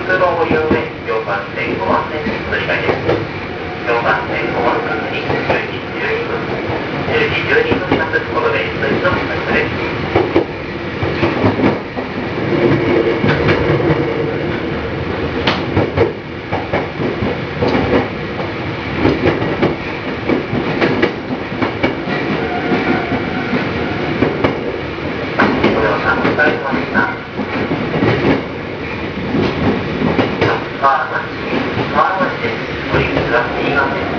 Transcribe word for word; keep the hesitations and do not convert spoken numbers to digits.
通のご利用で常磐線ごばん線に乗り換えです。常磐線ごばん発にじゅうじじゅうにふん、じゅうじじゅうにふん発この電車の発車です。ご乗車お疲れ様でした。川町、川町です。ご利用は新潟線